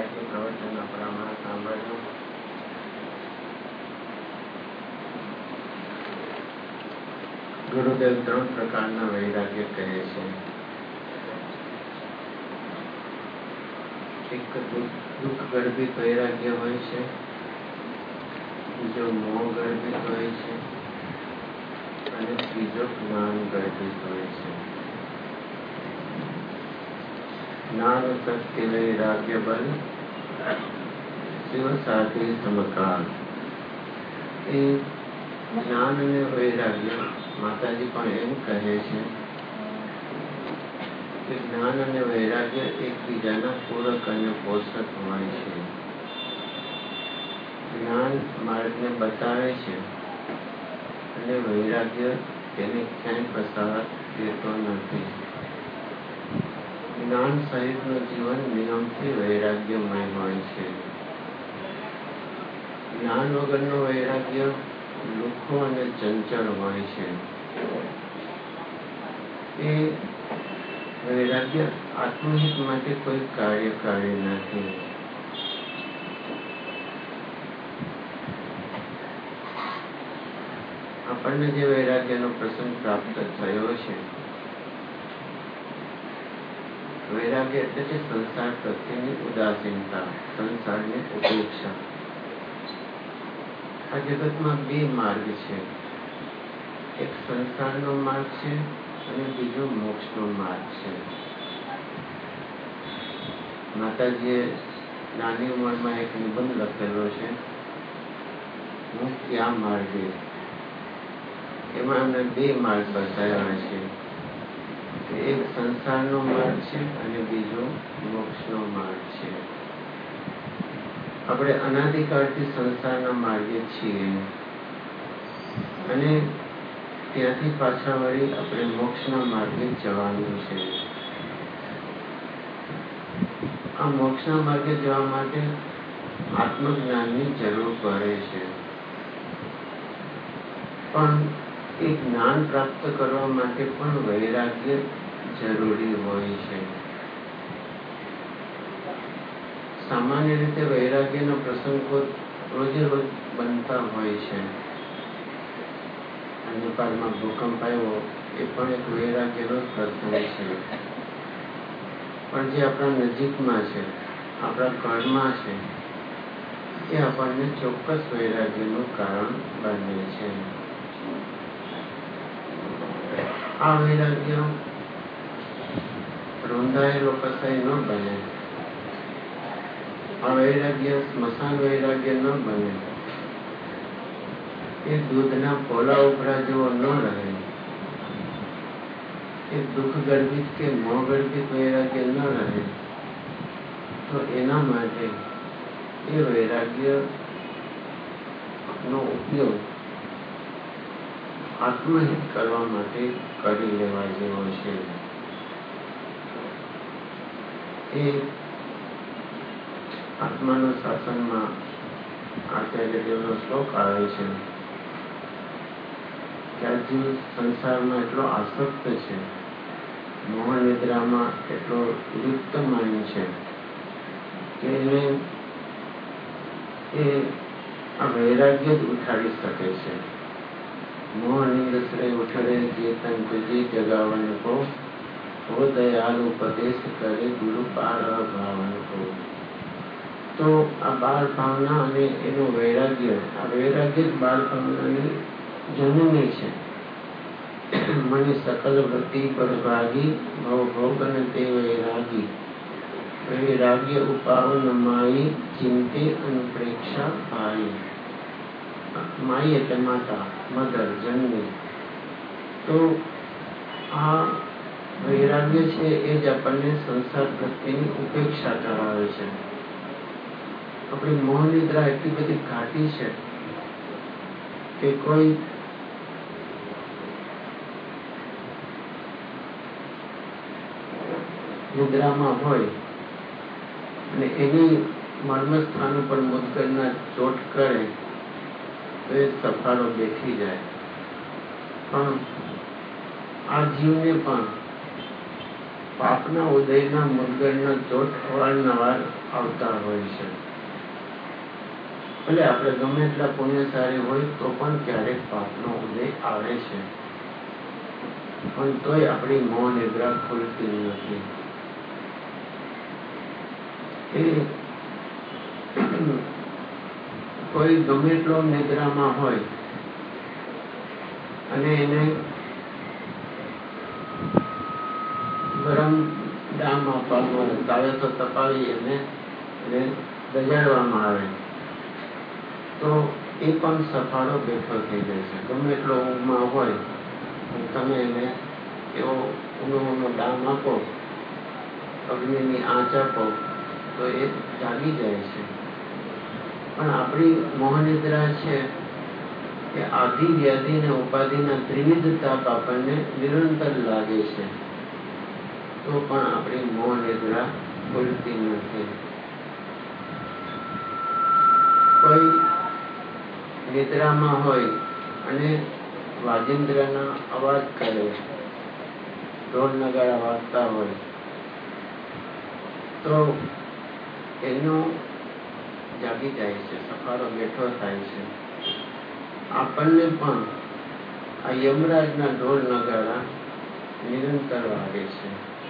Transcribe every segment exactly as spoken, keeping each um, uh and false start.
વૈરાગ્ય પ્રવચન આપણામાં સાંભળ્યું. ગુરુદેવ ત્રણ પ્રકારના વૈરાગ્ય કહે છે. એક દુઃખ ગર્ભિત વૈરાગ્ય હોય છે, બીજો મોહ ગર્ભિત હોય છે અને ત્રીજો જ્ઞાન ગર્ભિત હોય છે. જ્ઞાન શક્તિ વૈરાગ્ય બલ શિવ સાથે સમકાલ. એ જ્ઞાન અને વૈરાગ્ય માતાજી પણ એમ કહે છે કે જ્ઞાન અને વૈરાગ્ય એકબીજાના પૂરક અને પોષક હોય છે. જ્ઞાન માર્ગને બતાવે છે અને વૈરાગ્ય તેને ક્યાંય પસાર દેતો નથી. જ્ઞાન સહિતનું જીવન નિયમથી વૈરાગ્યમય હોય છે. જ્ઞાન વગરનો વૈરાગ્ય લુખ્ખો અને ચંચળ હોય છે. એ વૈરાગ્ય આત્મહિત માટે કોઈ કાર્યકારી નથી. આપણને જે વૈરાગ્યનો પ્રસંગ પ્રાપ્ત થયો છે, વૈરાગ્ય એટલે કે સંસાર પ્રત્યેની ઉદાસીનતા, સંસારની ઉપેક્ષા. આ જગતમાં બે માર્ગ છે. એક સંસારનો માર્ગ છે અને બીજો મોક્ષનો માર્ગ છે. માતાજીએ નાની ઉંમરમાં એક નિબંધ લખેલો છે, હું ક્યાં માર્ગે. એમાં એમને બે માર્ગ બતાવ્યા છે. એક સંસારનો માર્ગ છે અને બીજો મોક્ષનો માર્ગ છે. આપણે અનાદિકાળથી સંસારના માર્ગે છીએ અને ત્યાંથી પાછા વળી આપણે મોક્ષના માર્ગે જવાનું છે. આ મોક્ષના માર્ગે જવા માટે આત્મજ્ઞાનની જરૂર પડે છે. પણ એ જ્ઞાન પ્રાપ્ત કરવા માટે પણ વૈરાગ્ય જરૂરી હોય છે. સામાન્ય રીતે વૈરાગ્યનો પ્રસંગો રોજે રોજ બનતા હોય છે. નેપાળમાં ભૂકંપ આવ્યો એ પણ એક વૈરાગ્યનો પ્રસંગ છે. પણ જે આપણા નજીકમાં છે, આપણા ઘરમાં છે, એ આપણને ચોક્કસ વૈરાગ્યનું કારણ બને છે. આ વૈરાગ્ય રોંધાયેલો કસાઈ ન બને. આ વૈરાગ્ય સ્મશાન વૈરાગ્ય ન બને. એ દૂધના પોલા ઉભરા જેવો ન રહે. એ દુઃખ ગર્ભિત કે મોહ ગર્ભિત વૈરાગ્ય ન રહે. તો એના માટે એ વૈરાગ્ય નો ઉપયોગ આત્મહિત કરવા માટે કરી લેવા જેવો છે. એ આત્માના શાસનમાં આચાર્ય દેવનો શ્લોક આવે છે કે આ જીવ સંસારમાં એટલો આસક્ત છે, મોહ નિદ્રામાં એટલો લિપ્તમાન છે કે એને એ આ વૈરાગ્ય જ ઉઠાડી શકે છે. મોહ નિંદ્ર ઉઠડે ચેતન તુજી જગાવન કો, હો દયાલ ઉપદેશ કરે ગુરુ પાર ભાવન કો. તો આ બાળ ભાવના અને એનું વૈરાગ્ય, આ વૈરાગ્ય જ બાળ ભાવનાની જનની છે. મને સકલ વૃત્તિ પર ભાગી, ભવ ભોગન તે વૈરાગી. વૈરાગ્ય ઉપાવન માઈ, ચિંતે અનુપ્રેક્ષા ભાઈ. માઈ એટલે માતા, મધર, જનની. તો આ વૈરાગ્ય છે એ જ આપણને સંસાર પ્રત્યેની ઉપેક્ષા કરાવે છે. આપણી મોહ નિદ્રા એટલી બધી ઘાટી છે કે કોઈ નિદ્રામાં હોય અને એની મર્મસ્થાન ઉપર મુદ્ગરના ચોટ કરે તો એ સફાળો બેઠી જાય. પણ આ જીવને પણ પાપના ઉદયના મુરગળના ચોટ અવારનવાર આવતા હોય છે. ભલે આપણે ગમે એટલા પુણ્યશાળી હોય તો પણ ક્યારેક પાપનો ઉદય આવે છે, પણ તોય આપણી મોહ નિદ્રા ખુલતી નથી. એ કોઈ ગમે એટલો નિદ્રામાં હોય અને એને ગરમ ડામ આપવામાં આવે, તાવેતો તપાવી એને દજાડવામાં આવે તો એ પણ સફાળો બેઠો થઈ જાય છે. ગમે એટલો ઊંઘમાં હોય તમે એને એવો ઊનો ઊનો ડામ આપો, અગ્નિની આંચ આપો તો એ જાગી જાય છે. પણ આપણી મોહનિદ્રા છે એ આધિ વ્યાધિ અને ઉપાધિના ત્રિવિધ તાપ આપણને નિરંતર લાગે છે, તો પણ આપણી મોહનિદ્રા ખુલતી નથી. કોઈ નિદ્રામાં હોય અને વાજિંદ્રના અવાજ કરે, ઢોલ નગારા વાગતા હોય તો એનો જાગી જાય છે, સફાળો બેઠો થાય છે. આપણને પણ આ યમરાજના ઢોલ નગારા નિરંતર વાગે છે.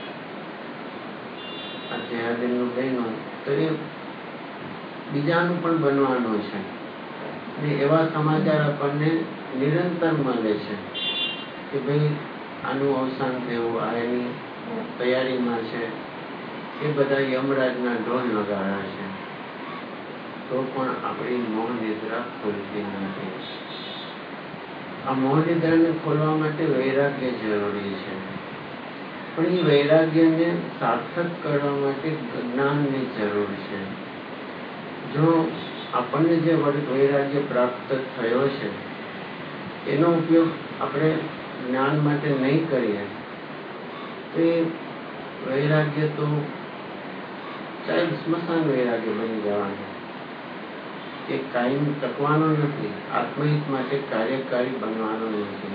આ જયાબેનનું બહેનું તો એ બીજાનું પણ બનવાનું છે ને એવા સમાચાર આપણને નિરંતર મળે છે કે ભાઈ આનું અવસાન થયું, આ એની તૈયારીમાં છે. એ બધા યમરાજના ઢોલ નગારા છે, તો પણ આપણી મોહ નિદ્રા ખુલતી નથી. આ મોહ નિદ્રાને ખોલવા માટે વૈરાગ્ય જરૂરી છે, પણ એ વૈરાગ્યને સાર્થક કરવા માટે જ્ઞાનની જરૂર છે. જો આપણને જે વૈરાગ્ય પ્રાપ્ત થયો છે એનો ઉપયોગ આપણે જ્ઞાન માટે નહીં કરીએ તો એ વૈરાગ્ય તો ચાહે સ્મશાન વૈરાગ્ય બની જવાનું, એ કાયમ ટકવાનો નથી, આત્મહિત માટે કાર્યકારી બનવાનો નથી.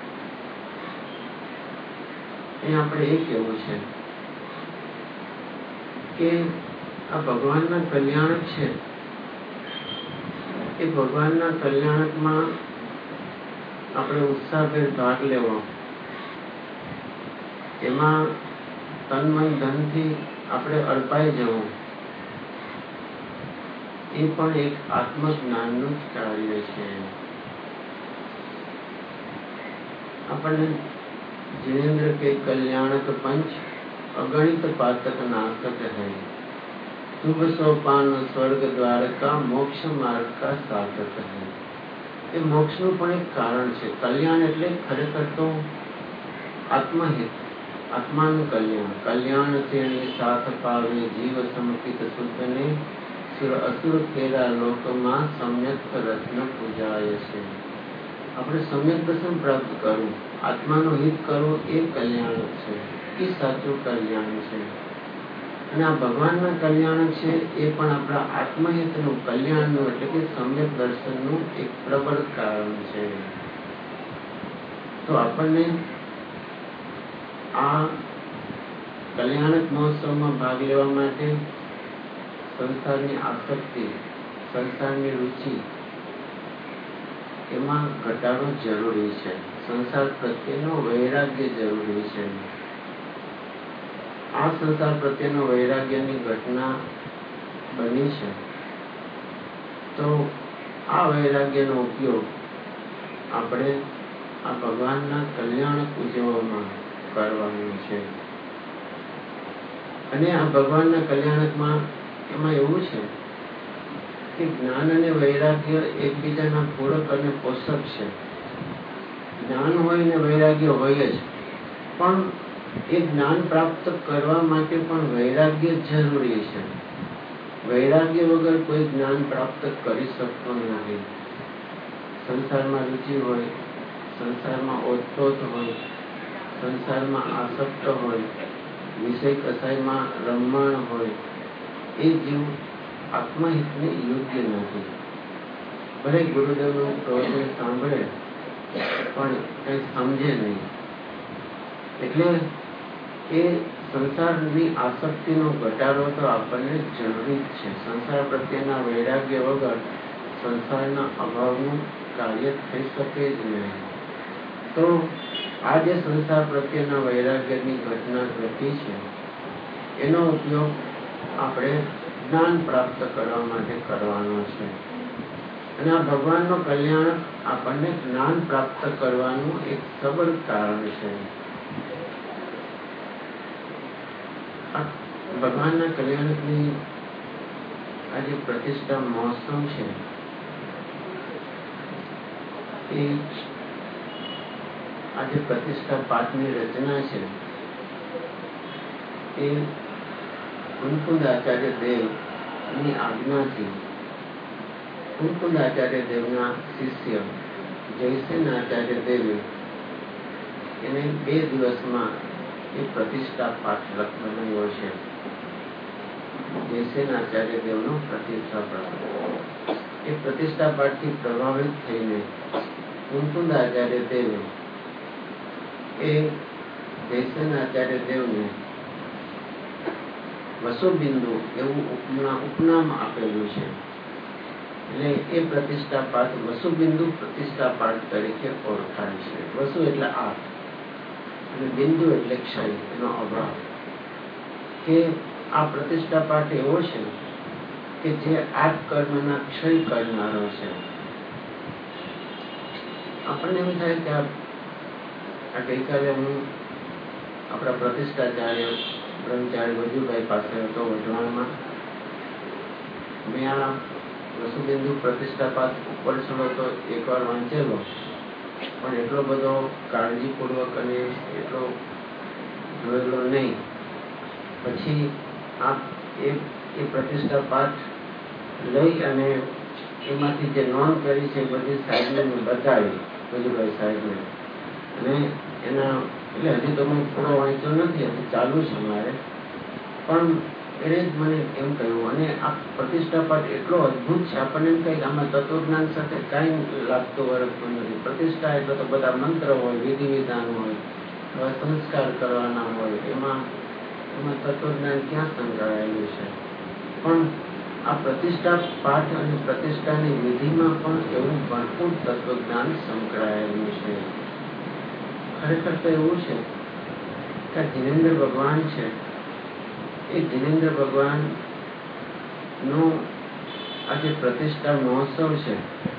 એ આપણે એ કહેવું છે કે આ ભગવાનના કલ્યાણક છે, એ ભગવાનના કલ્યાણકમાં આપણે ઉત્સાહભેર ભાગ લેવો, એમાં તન મન ધનથી આપણે અર્પાઈ જવું, એ પણ એક આત્મજ્ઞાનનું જ કાર્ય છે. આપણને जिनेन्द्र के कल्याणक पंच अगणित पातक नाकत है, शुभ सोपान स्वर्ग द्वार का मोक्ष मार्ग का साधक है. એ મોક્ષનું પણ એક કારણ છે. કલ્યાણ એટલે ખરેખર તો આત્મહિત, આત્માનું કલ્યાણ. કલ્યાણ તેની સાથ પાવે જીવ સમકિત શુદ્ધને સુર અસુર કેરા લોકમાં સમ્યક રત્ન પૂજાય છે. આપણે સમ્યક દર્શન પ્રાપ્ત કરવું, આત્માનું હિત કરવું, એ કલ્યાણ છે, એ સાચું કલ્યાણ છે. અને આ ભગવાનના કલ્યાણ છે એ પણ આપણા આત્મહિતનું કલ્યાણનું એટલે કે સમ્યક દર્શનનું એક પ્રબળ કારણ છે. તો આપણને આ કલ્યાણક મહોત્સવમાં ભાગ લેવા માટે સંસારની આસક્તિ, સંસારની રુચિ એમાં ઘટાડો જરૂરી છે. સંસાર પ્રત્યેનો વૈરાગ્ય જરૂરી છે. આ સંસાર પ્રત્યેનો વૈરાગ્યની ઘટના બની છે તો આ વૈરાગ્યનો ઉપયોગ આપણે આ ભગવાનના કલ્યાણક ઉજવવામાં કરવાનું છે. અને આ ભગવાનના કલ્યાણકમાં એમાં એવું છે કે જ્ઞાન અને વૈરાગ્ય એકબીજાના પૂરક અને પોષક છે. જ્ઞાન હોય ને વૈરાગ્ય હોય જ, પણ એ જ્ઞાન પ્રાપ્ત કરવા માટે પણ વૈરાગ્ય જરૂરી છે. વૈરાગ્ય વગર કોઈ જ્ઞાન પ્રાપ્ત કરી શકતો નથી. સંસારમાં રુચિ હોય, સંસારમાં ઓતપ્રોત હોય, સંસારમાં આસક્ત હોય, વિષય કસાયમાં રમમાણ હોય, એ જીવ આત્મહિતને યોગ્ય નથી. ભલે ગુરુદેવનું પ્રવચન સાંભળે પણ કઈ સમજે નહીં. એટલે એ સંસારની આસક્તિનો ઘટાડો તો આપણને જરૂરી જ છે. સંસાર પ્રત્યેના વૈરાગ્ય વગર સંસારના અભાવનું કાર્ય થઈ શકે જ નહીં. તો આ જે સંસાર પ્રત્યેના વૈરાગ્યની ઘટના ઘટી છે, એનો ઉપયોગ આપણે જ્ઞાન પ્રાપ્ત કરવા માટે કરવાનો છે. અને આ ભગવાનનો કલ્યાણ આપણને જ્ઞાન પ્રાપ્ત કરવાનું એક સબળ કારણ છે. ભગવાનના કલ્યાણની આજે પ્રતિષ્ઠા મહોત્સવ છે, એ આજે પ્રતિષ્ઠા પાઠની રચના છે, એ કુંકુંદ આચાર્ય દેવની આજ્ઞાથી કુંકુંદ આચાર્ય દેવના શિષ્ય જયસેન આચાર્ય દેવે એને બે દિવસમાં એ પ્રતિષ્ઠા પાઠ બનાવ્યો છે. જયસેન આચાર્ય દેવનો પ્રતિષ્ઠા પાઠ એ પ્રતિષ્ઠા પાઠથી પ્રભાવિત થઈને કુંકુંદ આચાર્ય દેવે એ જયસેન આચાર્ય દેવને વસુબિંદુ એવું ઉપનામ ઉપનામ આપેલું છે. એટલે એ પ્રતિષ્ઠા પાઠ વસુબિંદુ પ્રતિષ્ઠા પાઠ તરીકે ઓળખાય છે. વસુ એટલે આઠ અને બિંદુ એટલે ક્ષય, એનો અભાવ. કે આ પ્રતિષ્ઠા પાઠ એવો છે કે જે આઠ કર્મના ક્ષય કરનારો છે. આપણને એમ થાય કે આ ગઈકાલે હું આપણા પ્રતિષ્ઠાચાર્ય બ્રહ્મચારી વજુભાઈ પાસે હતો વઢવાણમાં. મેં આ વસુબિંદુ પ્રતિષ્ઠા પાઠ ઉપર છોડો તો એકવાર વાંચેલો, પણ એટલો બધો કાળજીપૂર્વક અને એટલો જોયેલો નહીં. પછી આ એ પ્રતિષ્ઠા પાઠ લઈ અને એમાંથી જે નોંધ કરી છે બધી સાહેબને બતાવી, વજુભાઈ સાહેબને. અને એના એટલે હજી તો મેં પૂરો વાંચ્યો નથી, હજી ચાલુ છે મારે. પણ એને જ મને એમ કહ્યું. અને આ પ્રતિષ્ઠા પાઠ એટલો અદભુત છે, આપણને એમ કહે કે આમાં તત્વજ્ઞાન સાથે કાંઈ લાગતું વળગતું નથી. પ્રતિષ્ઠા એટલે તો બધા મંત્ર હોય, વિધિ વિધાન હોય, સંસ્કાર કરવાના હોય, એમાં એમાં તત્વજ્ઞાન ક્યાં સંકળાયેલું છે. પણ આ પ્રતિષ્ઠા પાઠ અને પ્રતિષ્ઠાની વિધિમાં પણ એવું ભરપૂર તત્વજ્ઞાન સંકળાયેલું છે. ખરેખર તો એવું છે કે જીનેન્દ્ર ભગવાન છે, એ જીનેન્દ્ર ભગવાન નો આજે પ્રતિષ્ઠા મહોત્સવ છે,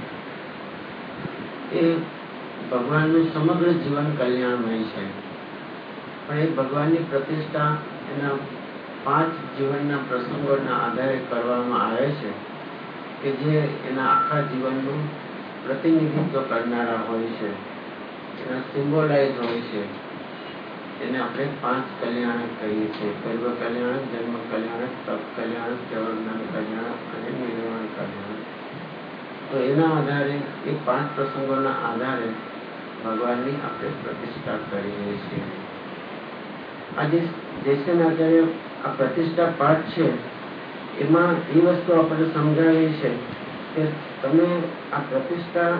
એ ભગવાનનું સમગ્ર જીવન કલ્યાણમય છે. પણ એ ભગવાનની પ્રતિષ્ઠા એના પાંચ જીવનના પ્રસંગોના આધારે કરવામાં આવે છે કે જે એના આખા જીવનનું પ્રતિનિધિત્વ કરનારા હોય છે, એના સિમ્બોલાઇઝ હોય છે. એને આપણે પાંચ કલ્યાણક કહીએ છીએ: સર્વ કલ્યાણક, જન્મ કલ્યાણક, તપ કલ્યાણક, કેવળજ્ઞાન કલ્યાણક અને નિર્વાણ કલ્યાણક. તો એના આધારે એ પાંચ પ્રસંગોના આધારે ભગવાનની આપણે પ્રતિષ્ઠા કરીએ છીએ. આજે જયસેન આચાર્ય આ પ્રતિષ્ઠા પાઠ છે, એમાં એ વસ્તુ આપણે સમજાવી છે કે તમે આ પ્રતિષ્ઠા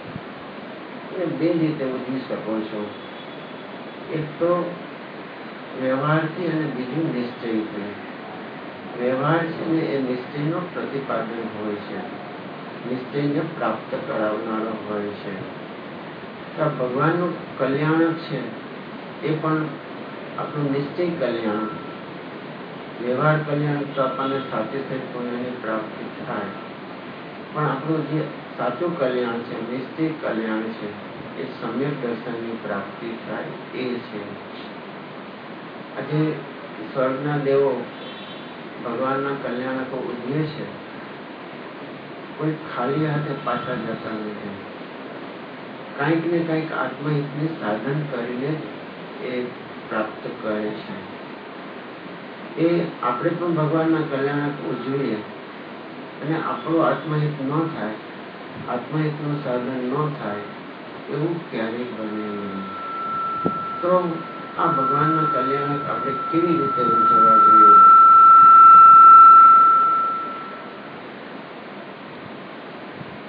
બે રીતે ઉજવી શકો છો. એક તો વ્યવહારથી અને બીજું નિશ્ચયથી. વ્યવહાર છે ને એ નિશ્ચયનો પ્રતિપાદન હોય છે, નિશ્ચયને પ્રાપ્ત કરાવનારો હોય છે. આ ભગવાનનું કલ્યાણ છે એ પણ આપણું નિશ્ચય કલ્યાણ. વ્યવહાર કલ્યાણ તો આપણને સાચે સહિત પુણ્યની પ્રાપ્તિ થાય, પણ આપણું જે સાચું કલ્યાણ છે, નિશ્ચય કલ્યાણ છે, એ સમ્યક દર્શનની પ્રાપ્તિ થાય એ છે. આજે સ્વર્ગના દેવો ભગવાનના કલ્યાણકો ઉજવે છે, કોઈ ખાલી હાથે પાછા જતા નથી. કંઈક ને કંઈક આત્મહિતને સાધન કરીને એ પ્રાપ્ત કરે છે. એ આપણે પણ ભગવાનના કલ્યાણક ઉજવીએ અને આપણું આત્મહિત ન થાય, આત્મહિતનું સાધન ન થાય, એવું ક્યારેય બને નહીં. તો આ ભગવાનના કલ્યાણક આપણે કેવી રીતે ઉજવવા જોઈએ?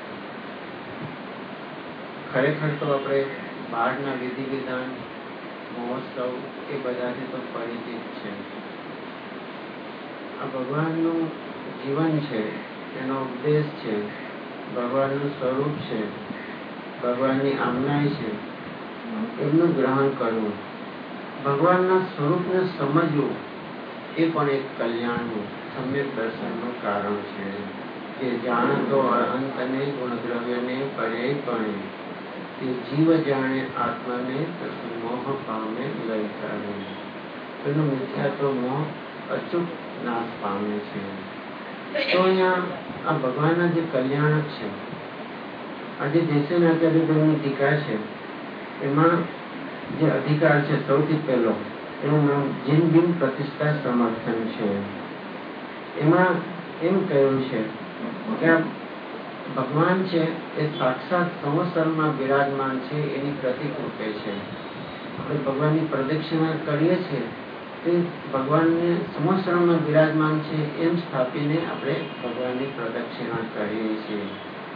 ખરેખર તો આપણે બહારના વિધિ વિધાન મહોત્સવ એ બધાથી તો પરિચિત છે. આ ભગવાનનું જીવન છે, એનો ઉપદેશ છે, ભગવાનનું સ્વરૂપ છે, ભગવાનની આજ્ઞા છે, એમનું ગ્રહણ કરવું, ભગવાનના સ્વરૂપને સમજવું એ પણ એક કલ્યાણનું સમ્યક દર્શનનું કારણ છે. કે જાણતો અનંતને ગુણદ્રવ્યને કરે પણ તે જીવ જાણે આત્માને મોહ પામે લઈ કરે. એનો મિથ્યાત્વ મોહ અચૂક નાશ પામે છે. તો અહીંયા આ ભગવાનના જે કલ્યાણક છે, આજે દેશના આચાર્યની ટીકા છે, એમાં જે અધિકાર છે સૌથી પહેલો એનું નામ જીન બિન પ્રતિષ્ઠા સમર્થન છે. એમાં એમ કહ્યું છે કે આ ભગવાન છે એ સાક્ષાત સંવત્સરમાં બિરાજમાન છે, એની પ્રતિક રૂપે છે. આપણે ભગવાનની પ્રદક્ષિણા કરીએ છીએ તે ભગવાનને સંવત્સરમાં બિરાજમાન છે એમ સ્થાપીને આપણે ભગવાનની પ્રદક્ષિણા કરીએ છીએ.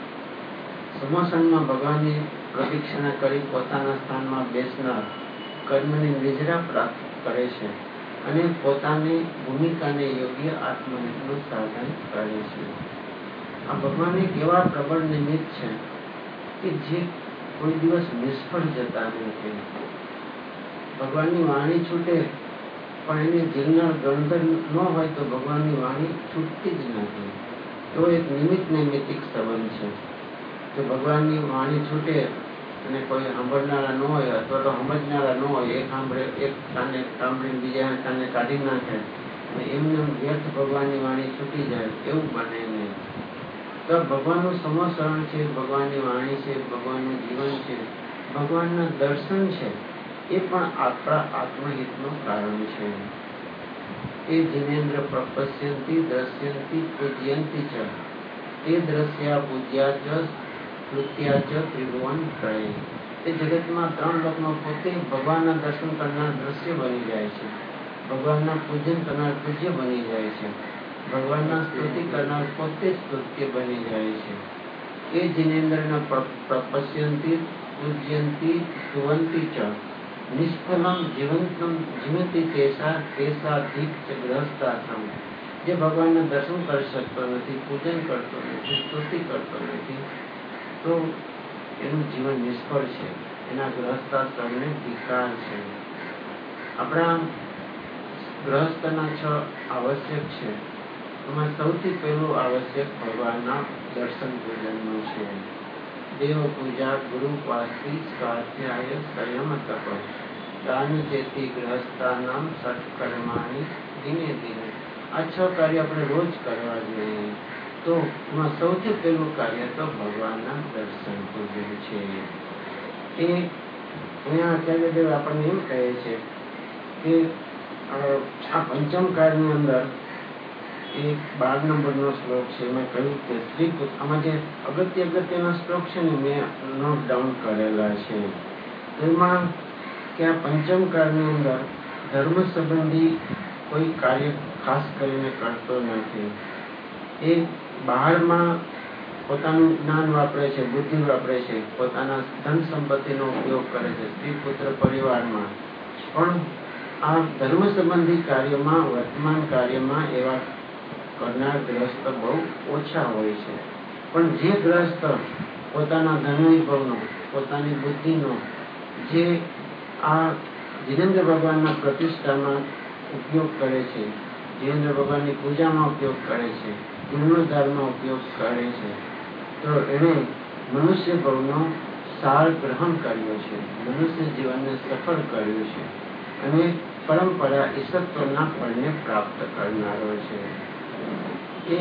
સંવત્સરમાં ભગવાનની પ્રદક્ષિણા કરી પોતાના સ્થાનમાં બેસનાર કર્મની નિજરા પ્રાપ્ત કરે છે અને પોતાની ભૂમિકાને યોગ્ય આત્મનિર્ભર સાધન કરે છે. આ ભગવાન એક એવા પ્રબળ નિમિત્ત છે કે જે કોઈ દિવસ નિષ્ફળ જતા નથી. ભગવાનની વાણી છૂટે પણ એને જીવનાર ગણધર ન હોય તો ભગવાનની વાણી છૂટતી જ નથી. એવો એક નિમિત્ત નૈમિતિક સંબંધ છે. જો ભગવાનની વાણી છૂટે અને કોઈ સાંભળનારા ન હોય અથવા તો સમજનારા ન હોય, એક સાંભળે એક કાને સાંભળીને બીજા કાને કાઢી નાખે અને એમને વ્યર્થ ભગવાનની વાણી છૂટી જાય, એવું બને નહીં. તો ભગવાનનું સમસ્રણ છે, ભગવાનની વાણી છે, ભગવાનનું જીવન છે, ભગવાનના દર્શન છે, એ પણ આપણા આત્મહિતનું કારણ છે. એ જીનેન્દ્ર પ્રપશ્યંતિ દ્રશ્યંતિ પૂજ્યંતિ ચ તે દ્રશ્યા પૂજ્યા ચ સ્મૃત્યા ચ ત્રિભુવન ત્રય. તે જગતમાં ત્રણ લોકમાં પોતે ભગવાનના દર્શન કરનાર દ્રશ્ય બની જાય છે, ભગવાનના પૂજન કરનાર પૂજ્ય બની જાય છે, ભગવાનના સ્તુતિ કરનાર પોતે સ્તુત્ય બની જાય છે. એ જીનેન્દ્રના પ્રપશ્યંતિ પૂજ્યંતિ સ્તુવંતિ ચ નિષ્ફલમ જીવંતમ જીવંતી તેસા તેસાધિક ચ ગ્રહસ્થાશ્રમ. જે ભગવાનના દર્શન કરી શકતો નથી, પૂજન કરતો નથી, સ્તુતિ કરતો નથી, તો એનું જીવન નિષ્ફળ છે, એના ગ્રહસ્થાશ્રમને ધિક્કાર છે. આપણા ગ્રહસ્થના છ આવશ્યક છે, એમાં સૌથી પહેલું આવશ્યક ભગવાનના દર્શન પૂજનનું છે. દેવ પૂજા, ગુરુ ઉપાસી, સ્વાધ્યાય, સંયમ, તપ, દાન જેથી ગ્રહસ્થાનામ સઠ કર્માણી ધીમે ધીમે. આ છ કાર્ય આપણે રોજ કરવા જોઈએ. તો એમાં સૌથી પહેલું કાર્ય તો ભગવાનના દર્શન પૂજન છે. એ અહીંયા આચાર્યદેવ આપણને એમ કહે છે કે આ પંચમ કાળની અંદર એક બાર નંબરનો શ્લોક છે. મેં કહ્યું કે સ્ત્રી પુત્ર, આમાં જે અગત્ય અગત્યના શ્લોક છે ને મેં નોટ ડાઉન કરેલા છે. એમાં કે આ પંચમ કાળની અંદર ધર્મ સંબંધી કોઈ કાર્ય ખાસ કરીને કરતો નથી. એ બહારમાં પોતાનું જ્ઞાન વાપરે છે, બુદ્ધિ વાપરે છે, પોતાના ધન સંપત્તિનો ઉપયોગ કરે છે સ્ત્રી પુત્ર પરિવારમાં, પણ આ ધર્મ સંબંધી કાર્યમાં, વર્તમાન કાર્યમાં એવા કરનાર ગ્રસ્ત બહુ ઓછા હોય છે. પણ જે ગ્રસ્ત પોતાના ધનવૈભવનો, પોતાની બુદ્ધિનો જે આ જીનેન્દ્ર ભગવાનના પ્રતિષ્ઠામાં ઉપયોગ કરે છે, જીનેન્દ્ર ભગવાનની પૂજામાં ઉપયોગ કરે છે, જીર્ણોદ્ધારમાં ઉપયોગ કરે છે, તો એણે મનુષ્ય ભવનો સાર ગ્રહણ કર્યો છે, મનુષ્ય જીવનને સફળ કર્યું છે અને પરંપરા ઈશત્વના ફળને પ્રાપ્ત કરનારો છે. એ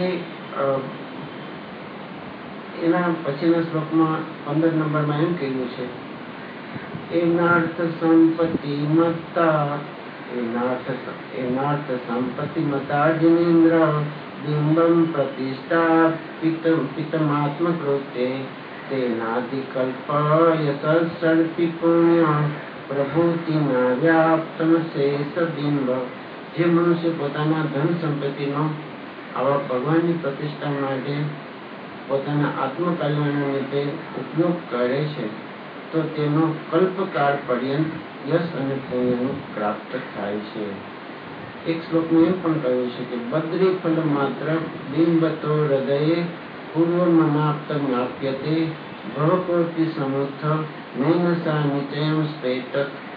એના પછીના શ્લોકમાં પંદર નંબરમાં એમ કહ્યું છે, એનાર્થ સંપત્તિ મત્તા એનાર્થ એનાર્થ સંપત્તિ મતા જીનેન્દ્ર બિંબમ પ્રતિષ્ઠા પિત પિતમાત્મકૃતે તેનાધિકલ્પય સર્ષડપી પુણ્ય પ્રભુતિના વ્યાપ્તમ શેષ બિંબ. જે મનુષ્ય પોતાના ધન સંપત્તિનો આવા ભગવાનની પ્રતિષ્ઠા માટે પોતાના આત્મકલ્યાણ નિમિત્તે ઉપયોગ કરે છે, તો તેનો કલ્પકાળ પર્યંત યશ અને પુણ્યનું પ્રાપ્ત થાય છે. એક શ્લોકમાં એમ પણ કહ્યું છે કે બદ્રી ફલ માત્ર બિંબતો હૃદયે પૂર્વમનાપ્ત જ્ઞાપ્યતે ભવકોટી સમુથ નૈનસા નિચયમ સ્પેતત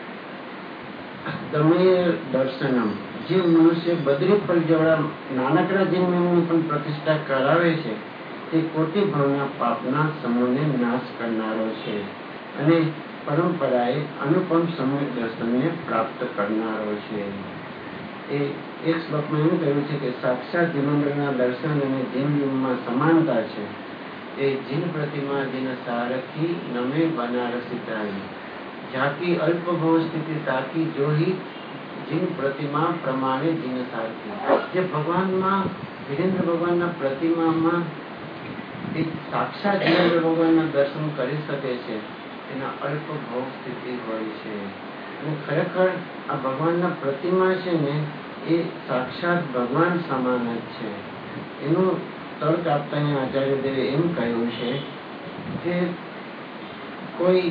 તમે દર્શનમ. જે મનુષ્ય બદ્રી ફલ જેવડા નાનકડા જન્મની પણ પ્રતિષ્ઠા કરાવે છે તે કોટી ભાવના પાપના સમૂહને નાશ કરનારો છે અને પરંપરાએ અનુપમ સમ્યક દર્શનને પ્રાપ્ત કરનારો છે. એ એક શ્લોકમાં એવું કહ્યું છે કે સાક્ષાત જીનેન્દ્રના દર્શન અને જીન જીનમાં સમાનતા છે. એ જીન પ્રતિમા જીન સારખી નમે બનારસી તારી ઝાકી અલ્પ ભવ સ્થિતિ તાકી જોહી જીન પ્રતિમા પ્રમાણે જીન સારખી. જે ભગવાનમાં વિરેન્દ્ર ભગવાનના પ્રતિમામાં એક સાક્ષાત વિરેન્દ્ર ભગવાનના દર્શન કરી શકે છે એના અલ્પ ભોગ સ્થિતિ હોય છે. અને ખરેખર આ ભગવાનના પ્રતિમા છે ને એ સાક્ષાત ભગવાન સમાન જ છે. એનું તર્ક આપતા અહીંયા આચાર્ય દેવે એમ કહ્યું છે કે કોઈ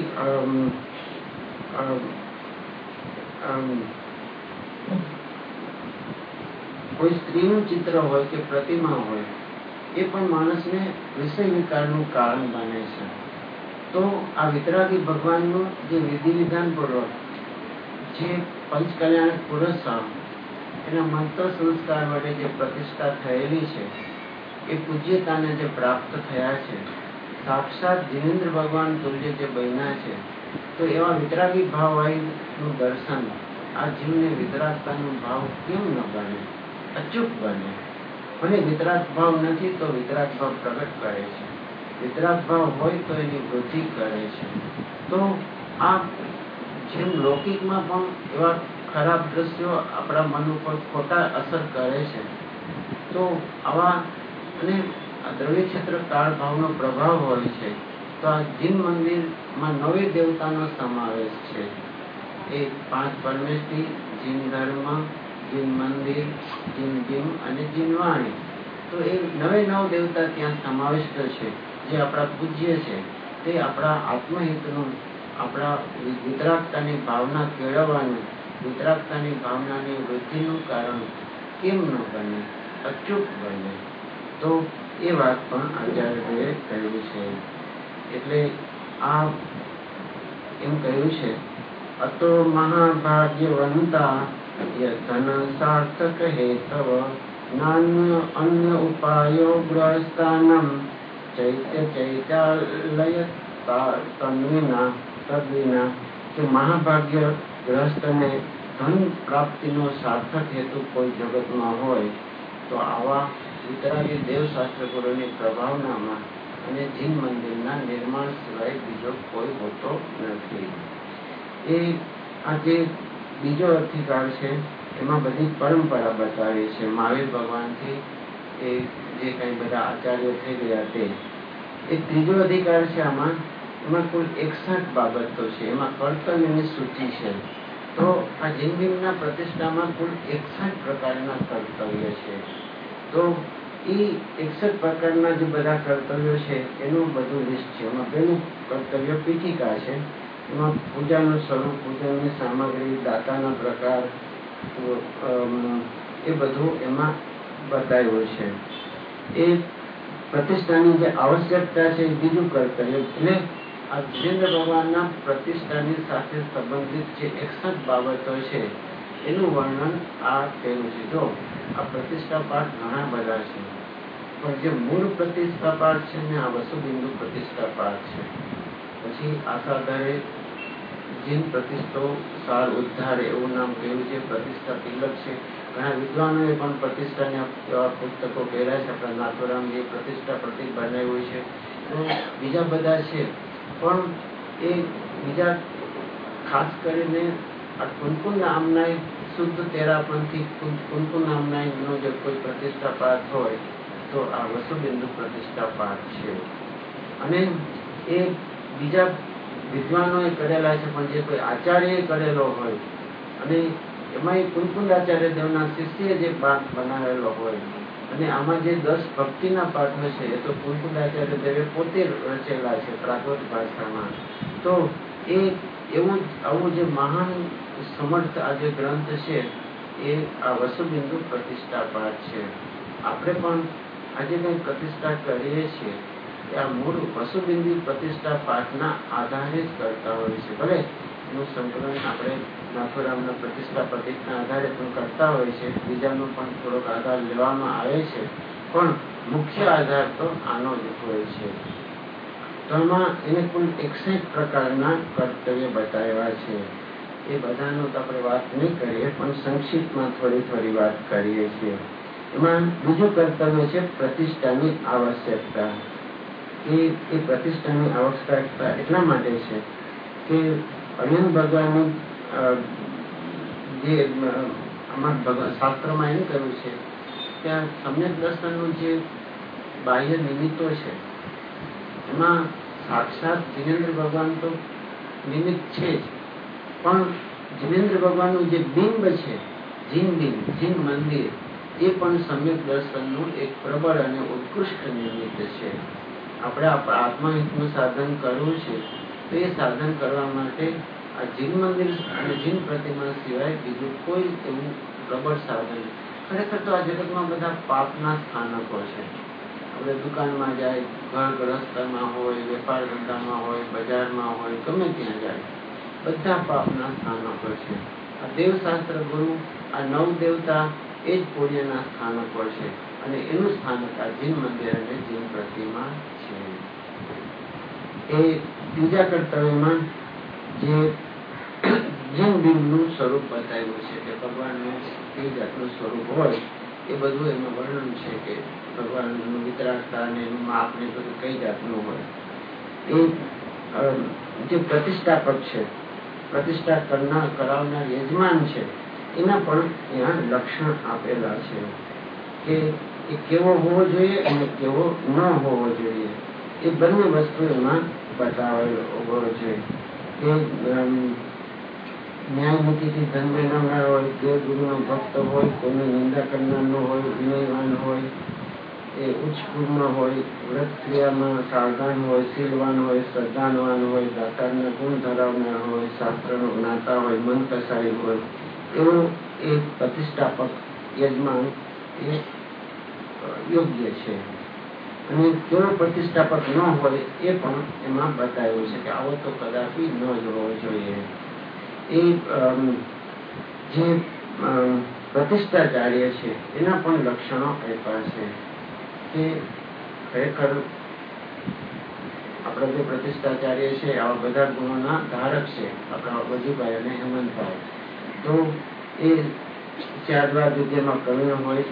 કોઈ સ્ત્રીનું ચિત્ર હોય કે પ્રતિમા હોય એ પણ માણસને વિષય વિકારનું કારણ બને છે. તો આ વિતરાગી ભગવાનનું જે વિધિ વિધાન પૂર્વક જે પંચકલ્યાણક પુરુષ એના મંત્ર સંસ્કાર વડે જે પ્રતિષ્ઠા થયેલી છે એ પૂજ્યતાને જે પ્રાપ્ત થયા છે, સાક્ષાત જીનેન્દ્ર ભગવાન તુલ્ય જે બન્યા છે, તો એવા વિતરાગી ભાવવાળીનું દર્શન આ જીવને વિતરાગતાનો ભાવ કેમ ન બને, અચૂક બને. અને વિતરાગ ભાવ નથી તો વિતરાગ ભાવ પ્રગટ કરે છે, વિતરાગ ભાવ હોય તો એની વૃદ્ધિ કરે છે. તો આ જેમ લૌકિકમાં પણ એવા ખરાબ દ્રશ્યો આપણા મન ઉપર ખોટા અસર કરે છે, તો આવા અને દ્રવ્ય ક્ષેત્ર કાળ ભાવનો પ્રભાવ હોય છે. તો આ જીન મંદિરમાં નવે દેવતાનો સમાવેશ છે. એ પાંચ પરમેષ્ઠી, જીન ધર્મ, જીન મંદિર, જીન જીમ અને જીન વાણી. તો એ નવે નવ દેવતા ત્યાં સમાવિષ્ટ છે, જે આપણા પૂજ્ય છે. તે આપણા આત્મહિતનું, આપણા વિતરાગતાની ભાવના કેળવવાનું, વિતરાગતાની ભાવનાની વૃદ્ધિનું કારણ કેમ ન બને, અચૂક બને. તો એ વાત પણ આચાર્યએ કહ્યું છે. એટલે આ એમ કહ્યું છે, અતો મહાભાગ્યવંતા યતન સાર્થક હેતવ નાન્ય અન્ય ઉપાયો ગ્રહસ્થાનમ ચૈત્ય ચૈત્યાલય તન્વિના તદ્વિના. કે મહાભાગ્ય ગ્રહસ્થને ધન પ્રાપ્તિનો સાર્થક હેતુ કોઈ જગતમાં હોય તો આવા વિતરાગી દેવશાસ્ત્ર ગુરુની પ્રભાવનામાં અને જીન મંદિરના નિર્માણ સિવાય બીજો કોઈ હોતો નથી. એ આ જે બીજો અધિકાર છે એમાં બધી પરંપરા બતાવી છે. મહાવીર ભગવાનથી એ જે કઈ બધા આચાર્યો થઈ ગયા તે. એ ત્રીજો અધિકાર છે આમાં, એમાં કુલ એકસઠ બાબતો છે. એમાં કર્તવ્યની સૂચિ છે. તો આ જીનભીમના પ્રતિષ્ઠામાં કુલ એકસઠ પ્રકારના કર્તવ્ય છે. તો એ એકસઠ પ્રકારના જે બધા કર્તવ્યો છે એનું બધું લિસ્ટ છે. એમાં પહેલું કર્તવ્ય પીઠિકા છે. એમાં પૂજાનું સ્વરૂપ, પૂજાની સામગ્રી, દાતાના પ્રકાર, એ બધું એમાં બતાવ્યું છે. એ પ્રતિષ્ઠાની જે આવશ્યકતા છે એ બીજું કર્તવ્ય. એટલે આ જીનેન્દ્ર ભગવાનના પ્રતિષ્ઠાની સાથે સંબંધિત જે એકસઠ બાબતો છે એનું વર્ણન આ કર્યું છે. જો આ પ્રતિષ્ઠા પાઠ ઘણા બધા છે, પણ જે મૂળ પ્રતિષ્ઠા પાઠ છે ને આ વસુબિંદુ પ્રતિષ્ઠા પાઠ છે. પછી આસાધારે જીન પ્રતિષ્ઠો સાર ઉદ્ધાર એવું નામ કહ્યું છે. પ્રતિષ્ઠા તિલક છે. ઘણા વિદ્વાનોએ પણ પ્રતિષ્ઠાના એવા પુસ્તકો કર્યા છે. આપણા નાથુરામજીએ પ્રતિષ્ઠા પ્રતિક બનાવ્યું છે. તો બીજા બધા છે, પણ એ બીજા ખાસ કરીને આ કુનકુન નામના શુદ્ધ તેરાપંથી કુનકુન નામના જો કોઈ પ્રતિષ્ઠા પાઠ હોય તો આ વસુબિંદુ પ્રતિષ્ઠા પાઠ છે. અને એ બીજા વિદ્વાનોએ કરેલા છે, પણ જે કોઈ આચાર્યએ કરેલો હોય અને એમાં કુનકુંડ આચાર્ય દેવના શિષ્યએ જે પાઠ બનાવેલો હોય અને આમાં જે દસ ભક્તિના પાઠો છે એ તો કુલકુલાચાર્ય દેવે પોતે રચેલા છે પ્રાકૃત ભાષામાં. તો એ એવું આવું જે મહાન સમર્થ આ જે ગ્રંથ છે એ આ વસુબિંદુ પ્રતિષ્ઠા પાઠ છે. આપણે પણ આજે કંઈ પ્રતિષ્ઠા કરીએ છીએ એ આ મૂળ વસુબિંદુ પ્રતિષ્ઠા પાઠના આધારે જ કરતા હોય છે. ભલે એનું સંકલન આપણે નાથુરામના પ્રતિષ્ઠા પ્રતિકના આધારે પણ કરતા હોય છે, બીજાનો પણ થોડોક આધાર લેવામાં આવે છે, પણ મુખ્ય આધાર તો આનો જ હોય છે. તો એમાં એને કુલ એકસઠ પ્રકારના કર્તવ્ય બતાવ્યા છે. એ બધાનો તો આપણે વાત નહીં કરીએ, પણ સંક્ષિપ્તમાં થોડી થોડી વાત કરીએ છીએ. એમાં બીજું કર્તવ્ય છે પ્રતિષ્ઠાની આવશ્યકતા. એ એ પ્રતિષ્ઠાની આવશ્યકતા એટલા માટે છે કે અનંત ભગવાનનું જે આમાં શાસ્ત્રમાં એમ કહ્યું છે કે આ સમ્યક દર્શનનું જે બાહ્ય નિમિત્તો છે એમાં સાક્ષાત જીનેન્દ્ર ભગવાન તો નિમિત્ત છે જ, પણ જીનેન્દ્ર ભગવાનનું જે બિંબ છે, જીન બિંબ, જીન મંદિર, એ પણ સમ્યક દર્શનનું એક પ્રબળ અને ઉત્કૃષ્ટ નિમિત્ત છે. આપણે આત્મહિતનું સાધન કરવું છે તો એ સાધન કરવા માટે આ જીન મંદિર અને જીન પ્રતિમા સિવાય બીજું કોઈ એવું પ્રબળ સાધન. ખરેખર તો આ જગતમાં બધા પાપના સ્થાનકો છે. આપણે દુકાનમાં જાય, ઘર ગ્રહસ્થમાં હોય, વેપાર ધંધામાં હોય, બજારમાં હોય, ગમે ત્યાં જાય, બધા પાપના સ્થાનકો છે. આ દેવશાસ્ત્ર ગુરુ, આ નવ દેવતા એ જ પુણ્યના સ્થાનકો છે, અને એનું સ્થાનક આ જીન મંદિર અને જીન પ્રતિમા છે. એ બીજા કર્તવ્યમાં જે જીન બિંબનું સ્વરૂપ બતાવ્યું છે કે ભગવાનનું કઈ જાતનું સ્વરૂપ હોય એ બધું એમાં વર્ણન છે કે ભગવાનનું વિતરાગતા અને એનું માપ ને બધું કઈ જાતનું હોય. એ જે પ્રતિષ્ઠાપક છે, પ્રતિષ્ઠા કરનાર કરાવનાર યજમાન છે, એના પણ ત્યાં લક્ષણ આપેલા છે કે એ કેવો હોવો જોઈએ અને કેવો ન હોવો જોઈએ. એ બંને વસ્તુ એમાં બતાવેલો હોવો જોઈએ કે ન્યાય નીતિથી ધન મેળવનાર હોય, દેવ ગુરુનો ભક્ત હોય, કોઈની નિંદા કરનાર ન હોય, વિનયવાન હોય, એ ઉચ્ચ કુળનો હોય, વ્રત ક્રિયામાં સાવધાન હોય, શીલવાન હોય, શ્રદ્ધાનવાન હોય, દાતારના ગુણ ધરાવનાર હોય, શાસ્ત્રનો જ્ઞાતા હોય, મન કસાઈ હોય, એવો એ પ્રતિષ્ઠાપક યજમાન એ યોગ્ય છે. અને કેવો પ્રતિષ્ઠાપક ન હોય એ પણ એમાં બતાવ્યું છે કે આવો તો કદાપી ન જ હોવો જોઈએ. એ જે પ્રતિષ્ઠાચાર્ય છે એના પણ લક્ષણો આપ્યા છે કે ખરેખર આપણા જે પ્રતિષ્ઠાચાર્ય છે આવા બધા ગુણોના ધારક છે, આપણા વજુભાઈ અને હેમંતભાઈ. તો એ ચાર દ્વાર વિદ્યામાં પ્રવીણ હોય,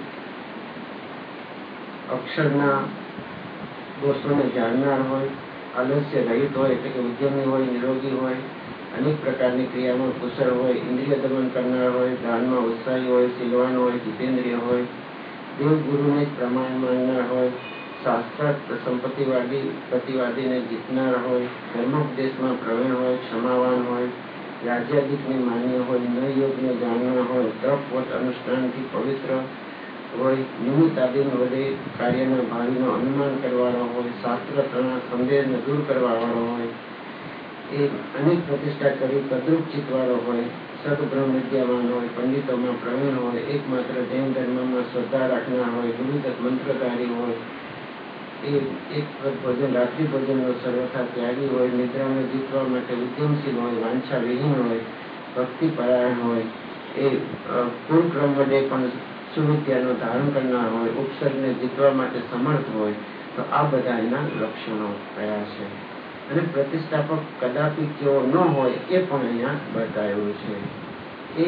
અક્ષરના દોષોને જાણનાર હોય, આલસ્ય રહિત હોય એટલે કે ઉદ્યમી હોય, નિરોગી હોય, અનેક પ્રકારની ક્રિયામાં કુશળ હોય, ઇન્દ્રિય દમન કરનાર હોય, દાનમાં ઉત્સાહી હોય, શીલવાન હોય, જીતેન્દ્રિય હોય, દેવ ગુરુને પ્રમાણ માનનાર હોય, શાસ્ત્ર સંપત્તિવાદી પ્રતિવાદીને જીતનાર હોય, ધર્મોપદેશમાં પ્રવીણ હોય, ક્ષમાવાન હોય, રાજ્યાધિકને માન્ય હોય, નયોગને જાણનાર હોય, તપ વત અનુષ્ઠાનથી પવિત્ર હોય, નિમિત્ત આદિ વડે કાર્યના ભાવિનો અનુમાન કરવાનો હોય, શાસ્ત્ર સંદેહને દૂર કરવા વાળો હોય, એ અનેક પ્રતિષ્ઠા કરી તદ્રુપ ચિત્તવાળો હોય, સદબ્રહ્મ વિદ્યાવાન હોય, પંડિતોમાં પ્રવીણ હોય, એકમાત્ર જૈન ધર્મમાં શ્રદ્ધા રાખનાર હોય, ગુરુદત્ત મંત્રધારી હોય, એ એક ભોજન રાત્રિ ભોજનનો સર્વથા ત્યાગી હોય, નિદ્રાને જીતવા માટે ઉદ્યમશીલ હોય, વાંછા વિહીન હોય, ભક્તિ પરાયણ હોય, એ કુળક્રમ વડે પણ સુવિદ્યાનો ધારણ કરનાર હોય, ઉપસર્ગને જીતવા માટે સમર્થ હોય. તો આ બધા એના લક્ષણો કયા છે. અને પ્રતિષ્ઠાપક કદાપી કેવો ન હોય એ પણ અહીંયા બતાવ્યું છે. એ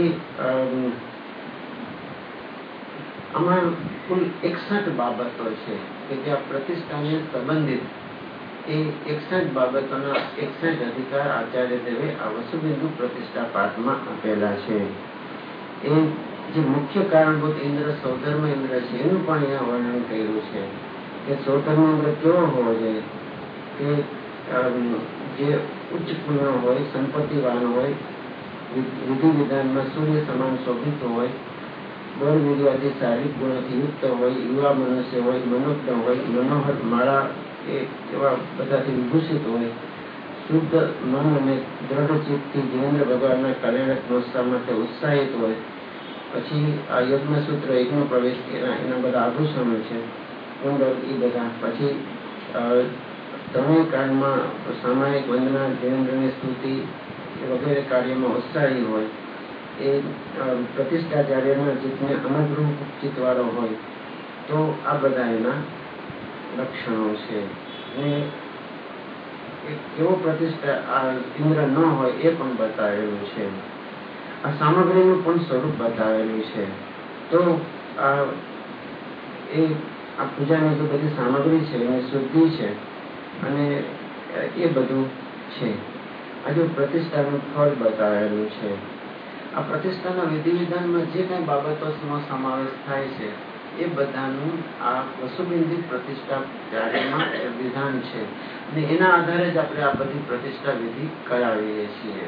આમાં કુલ એકસઠ બાબતો છે કે જે આ પ્રતિષ્ઠાને સંબંધિત એ એકસઠ બાબતોના એકસઠ અધિકાર આચાર્ય દેવે આ વસુબિંદુ પ્રતિષ્ઠા પાઠમાં આપેલા છે. એ જે મુખ્ય કારણભૂત ઇન્દ્ર સૌધર્મ ઇન્દ્ર છે એનું પણ અહીંયા વર્ણન કર્યું છે કે સૌધર્મ ઇન્દ્ર કેવો હોવો જોઈએ કે જે ઉચ્ચ કુળનો હોય, સંપત્તિવાન હોય, વિધિ વિધાનમાં સૂર્ય સમાન શોભિત હોય, બળ વીર્યાદી શારીરિક ગુણોથી યુક્ત હોય, યુવા મનુષ્ય હોય, મનોજ્ઞ હોય, મનોહર માળા એ એવા બધાથી વિભૂષિત હોય, શુદ્ધ મન અને દ્રઢ ચિત્તથી જીવેન્દ્ર ભગવાનના કલ્યાણક મોક્ષા માટે ઉત્સાહિત હોય, પછી આ યજ્ઞ સૂત્ર યજ્ઞ પ્રવેશ એના એના બધા આભૂષણો છે, કુંડળ એ બધા, પછી ત્રણેય કાળમાં સામાયિક વંદના, જીવેન્દ્રની સ્તુતિ વગેરે કાર્યમાં ઉત્સાહી હોય, એ પ્રતિષ્ઠાચાર્યના ચિત્તને અનુગ્રહ ચિત્તવાળો હોય, તો આ બધા એના લક્ષણો છે. અને કેવો પ્રતિષ્ઠા આ ઇન્દ્ર ન હોય એ પણ બતાવેલું છે. આ સામગ્રીનું પણ સ્વરૂપ બતાવેલું છે. તો આ એ આ પૂજાની જે બધી સામગ્રી છે એની શુદ્ધિ છે અને એ બધું છે. આ જો પ્રતિષ્ઠાનું ફળ બતાવેલું છે. આ પ્રતિષ્ઠાના વિધિ વિધાનમાં જે કઈ બાબતોનો સમાવેશ થાય છે એ બધાનું આ વસુબિંદિત પ્રતિષ્ઠા કાર્યમાં વિધાન છે અને એના આધારે જ આપણે આ બધી પ્રતિષ્ઠા વિધિ કરાવીએ છીએ.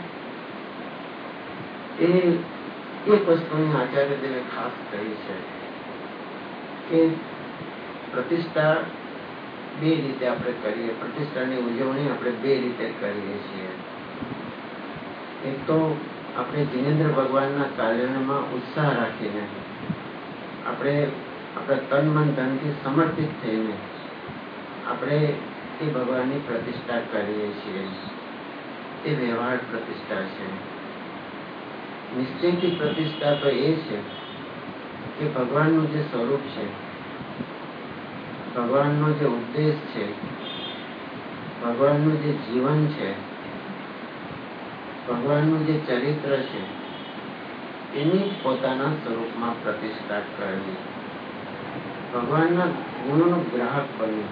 એ એક વસ્તુની આચાર્ય દેવે ખાસ કહી છે કે પ્રતિષ્ઠા બે રીતે આપણે કરીએ. પ્રતિષ્ઠાની ઉજવણી આપણે બે રીતે કરીએ છીએ. એક તો આપણે જીનેન્દ્ર ભગવાનના કલ્યાણમાં ઉત્સાહ રાખીને આપણે આપણા તન મન ધનથી સમર્પિત થઈને આપણે એ ભગવાનની પ્રતિષ્ઠા કરીએ છીએ. એ વ્યવહાર પ્રતિષ્ઠા છે. નિશ્ચયથી પ્રતિષ્ઠા તો એ છે કે ભગવાનનું જે સ્વરૂપ છે, ભગવાનનો જે ઉદ્દેશ છે, ભગવાનનું જે જીવન છે, ભગવાનનું જે ચરિત્ર છે એની પોતાના સ્વરૂપમાં પ્રતિષ્ઠા કરવી. ભગવાનના ગુણોનો ગ્રાહક બનવું.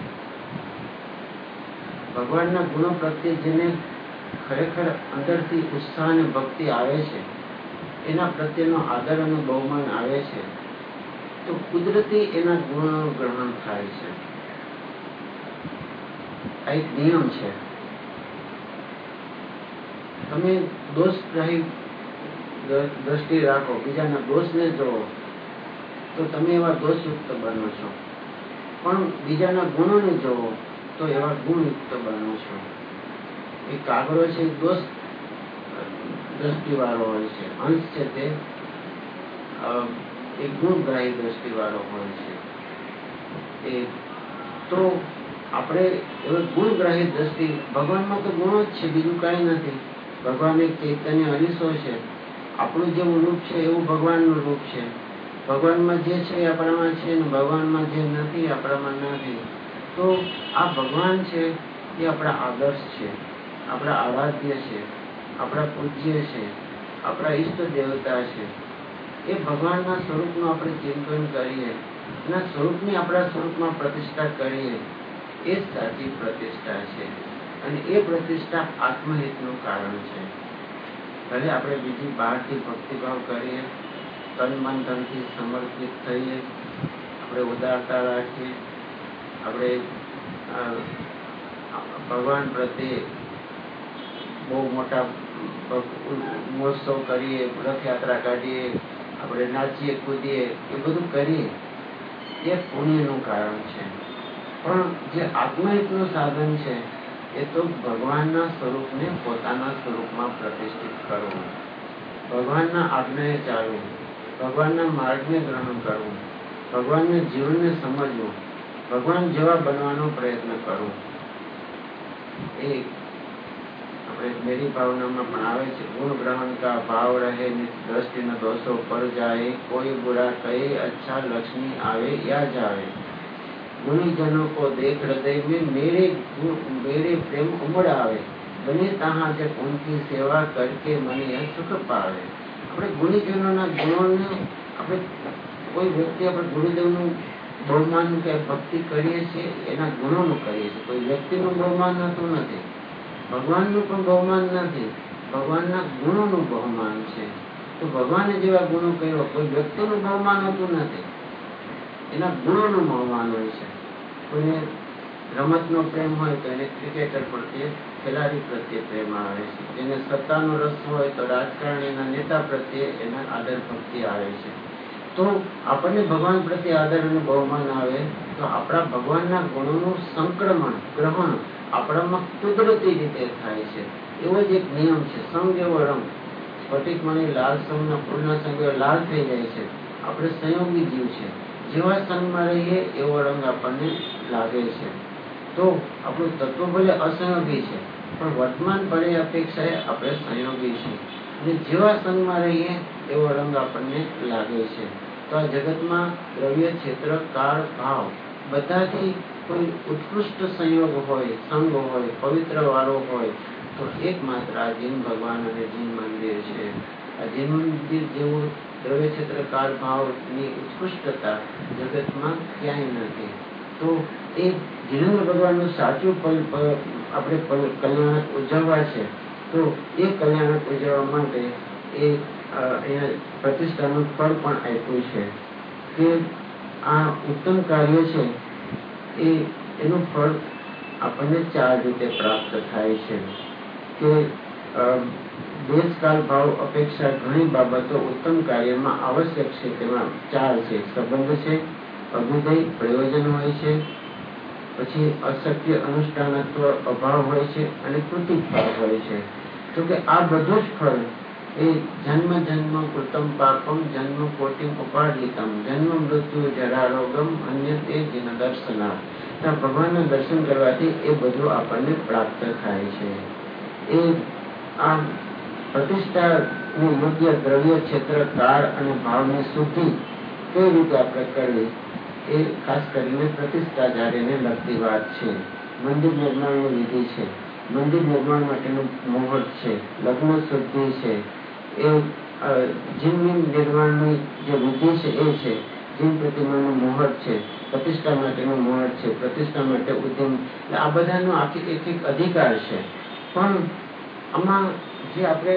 ભગવાનના ગુણો પ્રત્યે જેને ખરેખર અંદરથી ઉત્સાહ અને ભક્તિ આવે છે, એના પ્રત્યેનો આદર અને બહુમાન આવે છે, તો કુદરતી એના ગુણોનું ગ્રહણ થાય છે. આ એક નિયમ છે. તમે દોષ રહી દ્રષ્ટિ રાખો, બીજાના દોષને જોવો તો તમે એવા દોષયુક્ત બનો છો, પણ બીજાના ગુણોને જોવો તો એવા ગુણયુક્ત બનો છો. એ કાગડો છે દોષ દ્રષ્ટિ વાળો હોય છે, હંસ છે તે એક ગુણગ્રાહી દ્રષ્ટિ વાળો હોય છે. એ તો આપણે એવો ગુણગ્રાહી દ્રષ્ટિ, ભગવાનમાં તો ગુણો જ છે, બીજું કઈ નથી. ભગવાન એક ચૈતન્ય અરીસો છે. આપણું જેવું રૂપ છે એવું ભગવાનનું રૂપ છે. ભગવાનમાં જે છે એ આપણામાં છે ને ભગવાનમાં જે નથી આપણામાં નથી. તો આ ભગવાન છે એ આપણા આદર્શ છે, આપણા આરાધ્ય છે, આપણા પૂજ્ય છે, આપણા ઈષ્ટ દેવતા છે. એ ભગવાનના સ્વરૂપનું આપણે ચિંતન કરીએ, એના સ્વરૂપની આપણા સ્વરૂપમાં પ્રતિષ્ઠા કરીએ, એ જ સાચી પ્રતિષ્ઠા છે. અને એ પ્રતિષ્ઠા આત્મહિતનું કારણ છે. ભલે આપણે બીજી બહારથી ભક્તિભાવ કરીએ, તન મન ધનથી સમર્પિત થઈએ, આપણે ઉદારતા રાખીએ, આપણે ભગવાન પ્રત્યે બહુ મોટા મહોત્સવ કરીએ, રથયાત્રા કાઢીએ, આપણે નાચીએ કૂદીએ, એ બધું કરીએ, એ પુણ્યનું કારણ છે. પણ જે આત્મહિતનું સાધન છે એ તો ભગવાનના સ્વરૂપને પોતાના સ્વરૂપમાં પ્રતિષ્ઠિત કરવું, ભગવાનના આજ્ઞાએ ચાલવું, ભગવાનના માર્ગને ગ્રહણ કરવું, ભગવાનના જીવનને સમજવું, ભગવાન જેવા બનવાનો પ્રયત્ન કરવો. એ આપણે મેરી ભાવનામાં પણ આવે છે, ગુણ ગ્રહણ કા ભાવ રહે, દ્રષ્ટિ ન દોષો પર જાય, કોઈ બુરા કહે અચ્છા લક્ષ્મી આવે યા જાવે, गुणीजनों को देख हृदय में मेरे मेरे प्रेम उमड़ आवे, बने तहाँ जब उनकी सेवा करके મને સુખ પાવે. આપણે ગુણીજનોના ગુણોને આપણે કોઈ વ્યક્તિ આપણે ગુરુદેવનું બહુમાન કે ભક્તિ કરીએ છીએ, એના ગુણોનું કરીએ છીએ. કોઈ વ્યક્તિનું બહુમાન થતું નથી, ભગવાનનું પણ બહુમાન નથી, ભગવાનના ગુણોનું બહુમાન છે. તો ભગવાને જેવા ગુણો કર્યો, કોઈ વ્યક્તિનું બહુમાન હોતું નથી, એના ગુણોનું બહુમાન હોય છે. કોઈને રમતનો પ્રેમ હોય તો એને ક્રિકેટર પ્રત્યે, ખેલાડી પ્રત્યે પ્રેમ આવે છે. જેને સત્તાનો રસ હોય તો રાજકારણીના નેતા પ્રત્યે એના આદર ભક્તિ આવે છે. તો આપણને ભગવાન પ્રત્યે આદર અને બહુમાન આવે તો આપણા ભગવાનના ગુણોનું સંક્રમણ ગ્રહણ આપણામાં કુદરતી રીતે થાય છે. એવો જ એક નિયમ છે. સંગ એવો રંગ, સ્ફટિકમણી લાલ સંગના ફૂલના સંગે લાલ થઈ જાય છે. આપણે સંયોગી જીવ છે. જેવા સંગમાં રહીએ એવો રંગ આપણને લાગે છે. તો આપણું તત્વ ભલે અસંયોગી છે, પણ વર્તમાન પળે અપેક્ષાએ આપણે સંયોગી છીએ. અને જેવા સંગમાં રહીએ એવો રંગ આપણને લાગે છે. તો આ જગતમાં દ્રવ્ય, ક્ષેત્ર, કાળ, ભાવ બધાથી કોઈ ઉત્કૃષ્ટ સંયોગ હોય, સંગ હોય, પવિત્ર વાળો હોય તો એકમાત્ર આ જીન ભગવાન અને જીન મંદિર છે. આ જીન મંદિર જેવું દ્રવ્ય, ક્ષેત્ર, કાળ, ભાવની ઉત્કૃષ્ટતા જગતમાં ક્યાંય નથી. તો એ જીનેન્દ્ર ભગવાનનું સાચું પલ આપણે કલ્યાણક ઉજવવા છે. તો એ કલ્યાણક ઉજવવા માટે એ અહીંયા પ્રતિષ્ઠાનું ફળ પણ આપ્યું છે કે આ ઉત્તમ કાર્ય છે એ એનું ફળ આપણને ચાર રીતે પ્રાપ્ત થાય છે. કે દેશકાળ ભાવ અપેક્ષા ઘણી બાબતો ઉત્તમ કાર્યમાં આવશ્યક છે. તેમાં ચાર છે. સંબંધ છે, અભ્યુદય પ્રયોજન હોય છે, પછી અશક્ય અનુષ્ઠાનત્વ અભાવ હોય છે, અને કૃતિભાવ હોય છે. તો કે આ બધું જ ફળ એ જન્મ જન્મ કૃતમ પાપમ જન્મ કોટિમ ઉપાર્જિતમ જન્મ મૃત્યુ જરા રોગમ અન્ય તે જીન દર્શના. ભગવાનના દર્શન કરવાથી એ બધું આપણને પ્રાપ્ત થાય છે. એ આ પ્રતિષ્ઠાની યોગ્ય દ્રવ્ય, ક્ષેત્ર, કાળ અને ભાવની શુદ્ધિ કઈ રીતે આપણે કરવી એ ખાસ કરીને પ્રતિષ્ઠાચાર્યને લગતી વાત છે. મંદિર નિર્માણની વિધિ છે, મંદિર નિર્માણ માટેનું મુહૂર્ત છે, લગ્ન શુદ્ધિ છે, એ જીન નિર્માણની જે વિધિ છે એ છે, જીન પ્રતિમાનું મુહૂર્ત છે, પ્રતિષ્ઠા માટેનું મુહૂર્ત છે, પ્રતિષ્ઠા માટે ઉદ્યમ. આ બધાનો આખી એક એક અધિકાર છે. પણ આમાં જે આપણે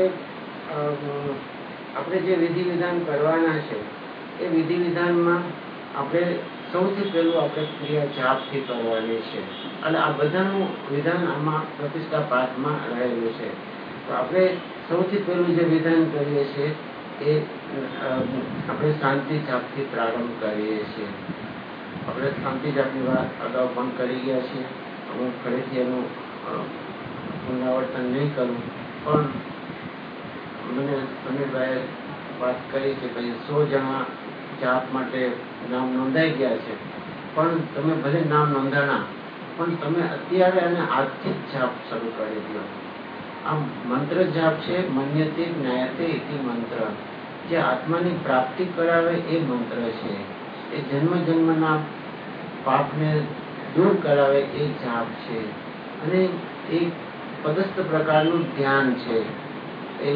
આપણે જે વિધિ વિધાન કરવાના છે એ વિધિ વિધાનમાં આપણે સૌથી પહેલું આપણે ક્રિયા જાપથી કરવાની છે. અને આ બધાનું વિધાન આમાં પ્રતિષ્ઠા પાઠમાં રહેલું છે. તો આપણે સૌથી પહેલું જે વિધાન કરીએ છીએ એ આપણે શાંતિ જાપથી પ્રારંભ કરીએ છીએ. આપણે શાંતિ જાપની વાત અગાઉ પણ કરી ગયા છીએ. હું ફરીથી એનું પુનરાવર્તન નહીં કરું, પણ મને સમીરભાઈએ વાત કરી કે ભાઈ સો જણા જાપ માટે નામ નોંધાઈ ગયા છે, પણ તમે ભલે નામ નોંધાણા પણ તમે અત્યારે અને આજથી જ જાપ શરૂ કરી દો. આ મંત્ર જાપ છે, મન્યતે જ્ઞાયતે ઇતિ મંત્ર, જે આત્માની પ્રાપ્તિ કરાવે એ મંત્ર છે. એ જન્મ જન્મના પાપને દૂર કરાવે એ જાપ છે. અને એ પદસ્થ પ્રકારનું ધ્યાન છે. એ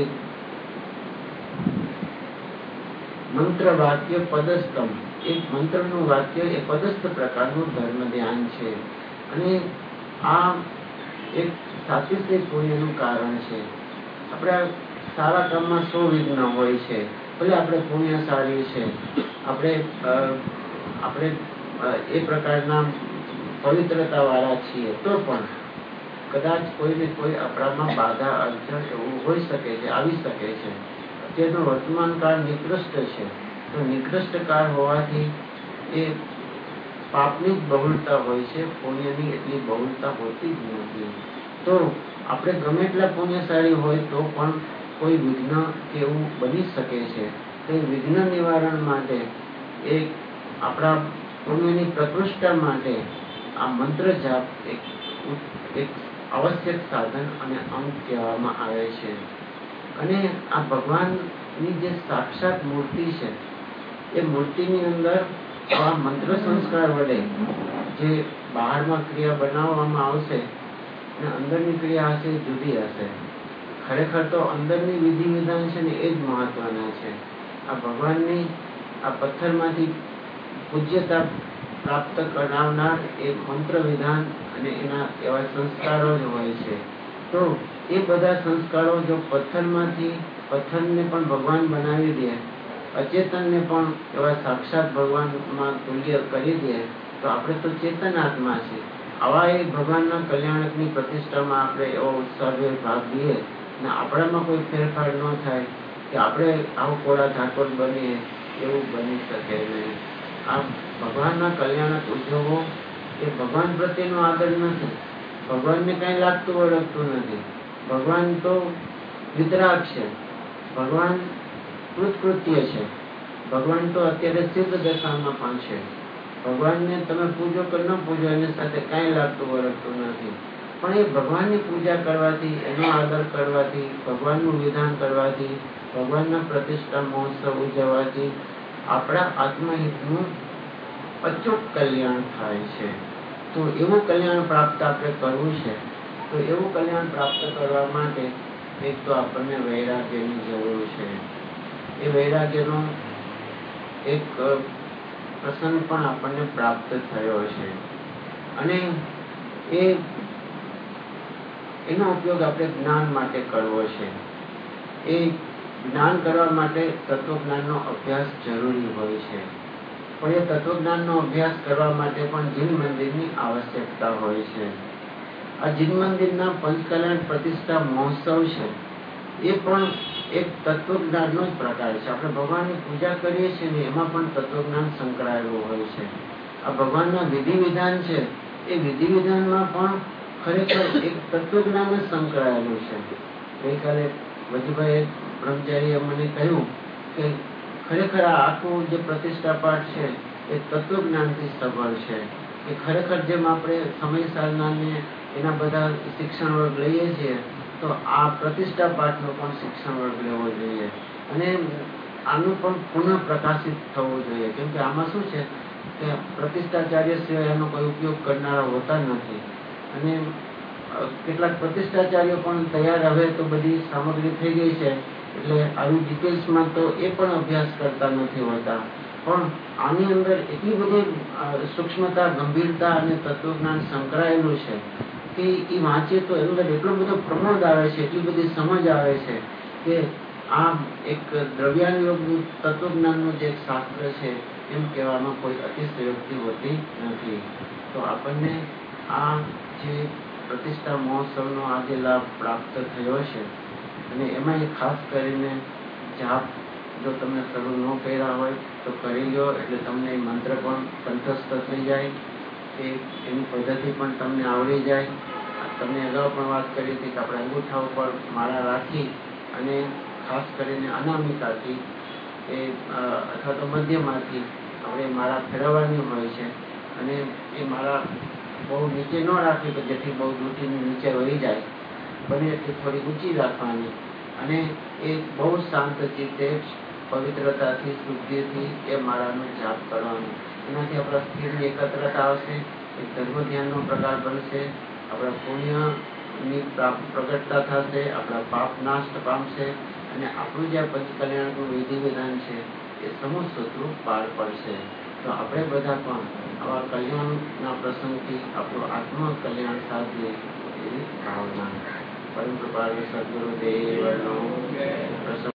મંત્ર વાક્ય પદસ્થમ, એક મંત્રનું વાક્ય એ પદસ્થ પ્રકારનું ધર્મ ધ્યાન છે. અને આ એક સાત્વિક પુણ્યનું કારણ છે. આપણા સારા કામમાં સો વિઘ્ન હોય છે. ભલે આપણે પુણ્યશાળી છે, આપણે આપણે એ પ્રકારના પવિત્રતા વાળા છીએ, તો પણ કદાચ કોઈને કોઈ આપણામાં બાધા અડચણ એવું હોઈ શકે છે, આવી શકે છે. તેનો વર્તમાન કાળ નિકૃષ્ટ છે. તો નિકૃષ્ટ કાળ હોવાથી એ પાપની જ બહુલતા હોય છે, પુણ્યની એટલી બહુલતા હોતી જ નથી. તો આપણે ગમે એટલા પુણ્યશાળી હોય તો પણ કોઈ વિઘ્ન કેવું બની શકે છે. તો વિઘ્ન નિવારણ માટે એક આપણા પુણ્યની પ્રકૃષ્ટતા માટે આ મંત્ર જાપ એક એક આવશ્યક સાધન અને અંગ કહેવામાં આવે છે. અને આ ભગવાનની જે સાક્ષાત મૂર્તિ છે એ મૂર્તિની અંદર આ મંત્ર સંસ્કાર વડે જે બહારમાં ક્રિયા બનાવવામાં આવશે અને અંદરની ક્રિયા હશે જુદી હશે. ખરેખર તો અંદરની વિધિ વિધાન છે ને એ જ મહત્વના છે. આ ભગવાનની આ પથ્થરમાંથી પૂજ્યતા પ્રાપ્ત કરાવનાર એ મંત્ર વિધાન અને એના એવા સંસ્કારો જ હોય છે. તો એ બધા સંસ્કારો જો પથ્થરમાંથી પથ્થરને પણ ભગવાન બનાવી દે, અચેતનને પણ એવા સાક્ષાત ભગવાનમાં તુલ્ય કરી દે, તો આપણે તો ચેતન આત્મા છે. આવા એ ભગવાનના કલ્યાણકની પ્રતિષ્ઠામાં આપણે એવો ઉત્સાહભેર ભાગ લઈએ ને આપણામાં કોઈ ફેરફાર ન થાય કે આપણે આવું કોળા ધાકોડ બનીએ એવું બની શકે નહીં. આ ભગવાનના કલ્યાણક ઉજવવો એ ભગવાન પ્રત્યેનો આદર નથી. ભગવાનને કઈ લાગતું ઓળખતું નથી. ભગવાન તો વિતરાગ છે. ભગવાન કૃતકૃત્ય છે. ભગવાન તો અત્યારે સિદ્ધ દશામાં પણ છે. ભગવાનને તમે પૂજો કે ન પૂજો એની સાથે કઈ લાગતું ઓળખતું નથી. પણ એ ભગવાનની પૂજા કરવાથી, એનો આદર કરવાથી, ભગવાનનું વિધાન કરવાથી, ભગવાનના પ્રતિષ્ઠા મહોત્સવ ઉજવવાથી આપણા આત્મહિતનું અચૂક કલ્યાણ થાય છે. તો એવું કલ્યાણ પ્રાપ્ત આપણે કરવું છે. તો એવું કલ્યાણ પ્રાપ્ત કરવા માટે એક તો આપણને વૈરાગ્યની જરૂર છે. એ વૈરાગ્યનો એક પ્રસંગ પણ આપણને પ્રાપ્ત થયો છે અને એ એનો ઉપયોગ આપણે જ્ઞાન માટે કરવો છે. એ જ્ઞાન કરવા માટે તત્વજ્ઞાનનો અભ્યાસ જરૂરી હોય છે. પણ એ તત્વજ્ઞાનનો અભ્યાસ કરવા માટે પણ જીન મંદિરની આવશ્યકતા હોય છે. આ જીન મંદિરના પંચકલ્યાણ પ્રતિષ્ઠા મહોત્સવ છે એ પણ એક તત્વજ્ઞાનનો જ પ્રકાર છે. આપણે ભગવાનની પૂજા કરીએ છીએ ને એમાં પણ તત્વજ્ઞાન સંકળાયેલું હોય છે. આ ભગવાનના વિધિ વિધાન છે એ વિધિ વિધાનમાં પણ ખરેખર એક તત્વજ્ઞાન જ સંકળાયેલું છે. ગઈકાલે વજુભાઈ બ્રહ્મચારીએ મને કહ્યું કે ખરેખર આ આખું જે પ્રતિષ્ઠા પાઠ છે એ તત્વજ્ઞાનથી સભર છે. કે ખરેખર જેમ આપણે સમય સાધનાને એના બધા શિક્ષણ વર્ગ લઈએ છીએ તો આ પ્રતિષ્ઠા પાઠનો પણ શિક્ષણ વર્ગ લેવો જોઈએ અને આનું પણ પુનઃ પ્રકાશિત થવું જોઈએ. કેમ કે આમાં શું છે કે પ્રતિષ્ઠાચાર્ય સિવાય એનો કોઈ ઉપયોગ કરનારા હોતા નથી અને કેટલાક પ્રતિષ્ઠાચાર્યો પણ તૈયાર હવે તો બધી સામગ્રી થઈ ગઈ છે એટલે આવી ડિટેલ્સમાં તો એ પણ અભ્યાસ કરતા નથી હોતા. પણ આની અંદર એટલી બધી સૂક્ષ્મતા, ગંભીરતા અને તત્વજ્ઞાન સંકળાયેલું છે કે એ વાંચીએ તો અંદર એટલો બધો પ્રમોદ આવે છે, એટલી બધી સમજ આવે છે કે આ એક દ્રવ્યાનુયોગનું તત્વજ્ઞાનનું જે એક શાસ્ત્ર છે એમ કહેવામાં કોઈ અતિશયોક્તિ હોતી નથી. તો આપણને આ જે પ્રતિષ્ઠા મહોત્સવનો આજે લાભ પ્રાપ્ત થયો છે અને એમાં ખાસ કરીને જાપ જો તમે શરૂ ન કર્યા હોય તો કરી લો એટલે તમને એ મંત્ર પણ કંઠસ્થ થઈ જાય, એ એની પદ્ધતિ પણ તમને આવડી જાય. તમને અગાઉ પણ વાત કરી હતી કે આપણે અંગૂઠા ઉપર માળા રાખી અને ખાસ કરીને અનામિકાથી એ અથવા તો મધ્યમાંથી આપણે માળા ફેરવવાની હોય છે અને એ માળા બહુ નીચે ન રાખવી તો જેથી બહુ દૂધીની નીચે વહી જાય, બને એટલી થોડી ઊંચી રાખવાની અને એ બહુ શાંત ચિત્તે પવિત્રતાથી, શુદ્ધિથી એ માળાનો જાપ કરવાનો. એનાથી આપણા સ્થિરની એકત્રતા આવશે, એક ધર્મ ધ્યાનનો પ્રકાર બનશે, આપણા પુણ્યની પ્રગટતા થશે, આપણા પાપ નાશ પામશે અને આપણું જે પંચકલ્યાણનું વિધિ વિધાન છે એ સમૂહ સૂત્રું પાર પડશે. તો આપણે બધા પણ આવા કલ્યાણના પ્રસંગથી આપણું આત્મ કલ્યાણ સાધીએ એવી ભાવના. પરમ કૃપાળુ સદગુરુદેવનો